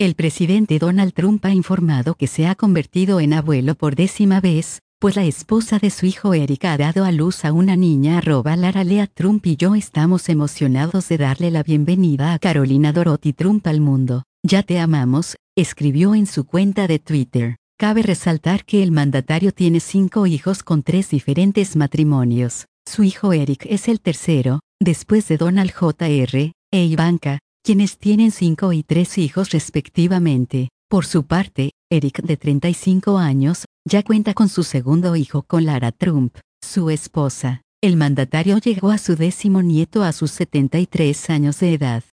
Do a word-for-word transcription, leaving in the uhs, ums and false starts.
El presidente Donald Trump ha informado que se ha convertido en abuelo por décima vez, pues la esposa de su hijo Eric ha dado a luz a una niña. Arroba Lara Lea Trump y yo estamos emocionados de darle la bienvenida a Carolina Dorothy Trump al mundo. Ya te amamos, escribió en su cuenta de Twitter. Cabe resaltar que el mandatario tiene cinco hijos con tres diferentes matrimonios. Su hijo Eric es el tercero, después de Donald junior e Ivanka, quienes tienen cinco y tres hijos respectivamente. Por su parte, Eric, de treinta y cinco años, ya cuenta con su segundo hijo con Lara Trump, su esposa. El mandatario llegó a su décimo nieto a sus setenta y tres años de edad.